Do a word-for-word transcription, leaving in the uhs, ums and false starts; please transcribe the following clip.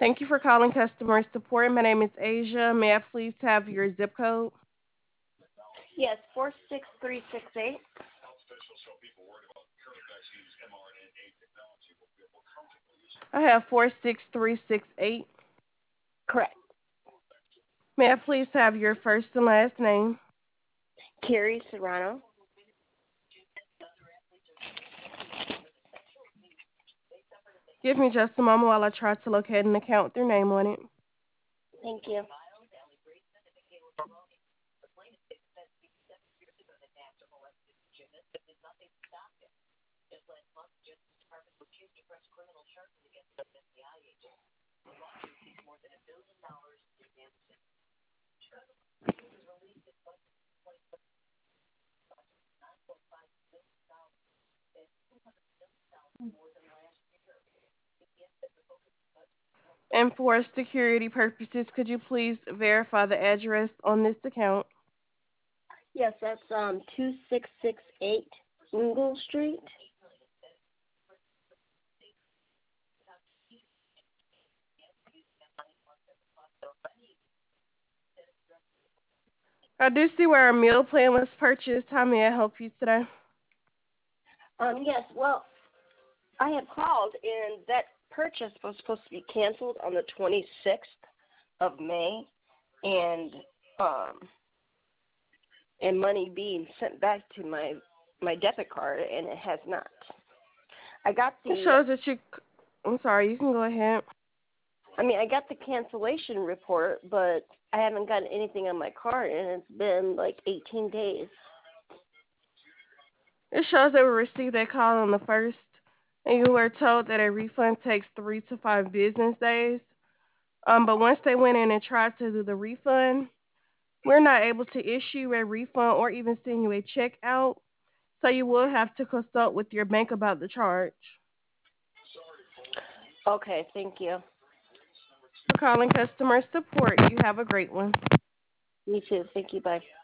Thank you for calling customer support. My name is Asia. May I please have your zip code? Yes, four six three six eight. I have four six three six eight. Correct. May I please have your first and last name? Carrie Serrano. Give me just a moment while I try to locate an account with your name on it. Thank you. And for security purposes, could you please verify the address on this account? Yes, that's um two six six eight Ingle Street. I do see where a meal plan was purchased. How may I help you today? Um, yes, well, I had called and that purchase was supposed to be canceled on the twenty-sixth of May, and um, and money being sent back to my my debit card, and it has not. I got It the shows that you. I'm sorry. You can go ahead. I mean, I got the cancellation report, but I haven't gotten anything on my card, and it's been like eighteen days. It shows that we received a call on the first, and you were told that a refund takes three to five business days. Um, but once they went in and tried to do the refund, we're not able to issue a refund or even send you a check out. So you will have to consult with your bank about the charge. Okay, thank you. For calling customer support, you have a great one. You too. Thank you. Bye.